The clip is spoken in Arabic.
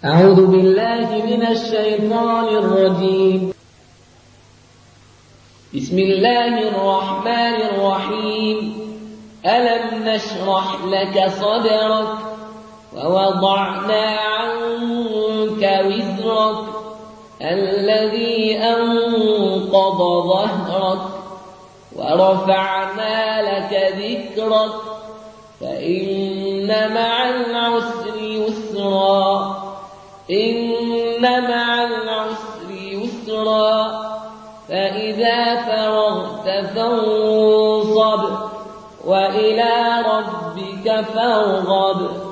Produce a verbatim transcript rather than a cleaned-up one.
أعوذ بالله من الشيطان الرجيم. بسم الله الرحمن الرحيم. ألم نشرح لك صدرك ووضعنا عنك وزرك الذي أنقض ظهرك ورفعنا لك ذكرك فإن مع العسر يسرا إن مع العسر يسرا فإذا فرغت فانصب وإلى ربك فارغب.